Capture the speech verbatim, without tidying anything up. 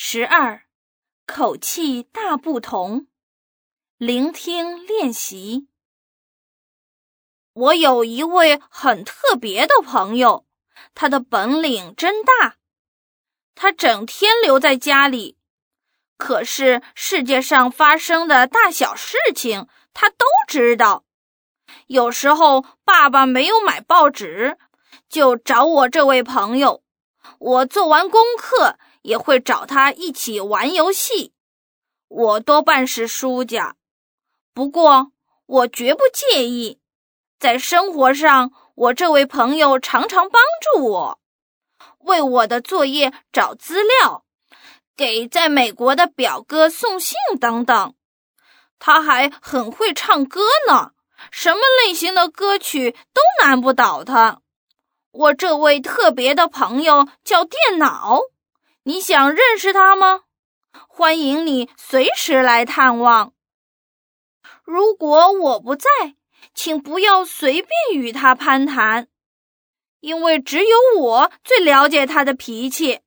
十二，口气大不同。聆听练习。我有一位很特别的朋友，他的本领真大。他整天留在家里，可是世界上发生的大小事情他都知道。有时候爸爸没有买报纸，就找我这位朋友。我做完功课也会找他一起玩游戏。我多半是输家，不过我绝不介意。在生活上，我这位朋友常常帮助我，为我的作业找资料，给在美国的表哥送信等等。他还很会唱歌呢，什么类型的歌曲都难不倒他。我这位特别的朋友叫电脑，你想认识他吗？欢迎你随时来探望。如果我不在，请不要随便与他攀谈，因为只有我最了解他的脾气。